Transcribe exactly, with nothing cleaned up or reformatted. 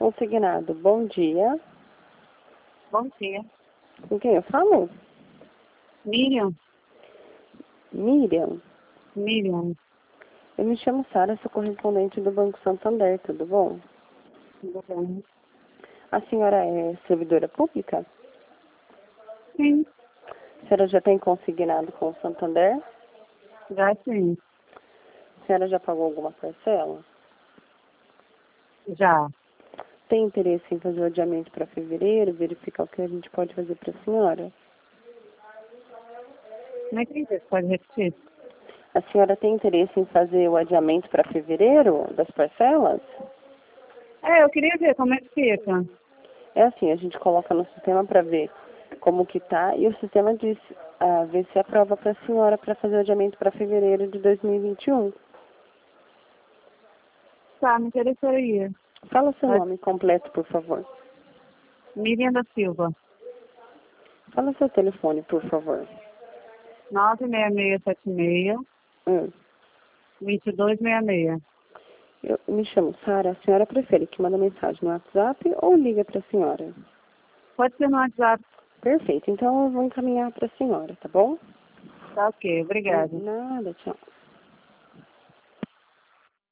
Consignado, bom dia. Bom dia. Com quem eu falo? Miriam? Miriam. Miriam. Eu me chamo Sara, sou correspondente do Banco Santander, tudo bom? Tudo bem? A senhora é servidora pública? Sim, A senhora já tem consignado com o Santander? já sim. A senhora já pagou alguma parcela? Já. Tem interesse em fazer o adiamento para fevereiro, verificar o que a gente pode fazer para a senhora? Não acredito, pode repetir? A senhora tem interesse em fazer o adiamento para fevereiro das parcelas? É, eu queria ver como é que fica. É assim, a gente coloca no sistema para ver como que tá e o sistema diz, ah, ver se aprova para a senhora para fazer o adiamento para fevereiro de dois mil e vinte e um. Tá, me interessaria. Fala seu Mas- nome completo, por favor. Miriam da Silva. Fala seu telefone, por favor. nove seis seis sete seis, Hum. dois dois seis seis. Eu me chamo Sara. A senhora prefere que manda mensagem no WhatsApp ou liga para a senhora? Pode ser no WhatsApp. Perfeito. Então eu vou encaminhar para a senhora, tá bom? Tá ok, obrigada. Nada, tchau.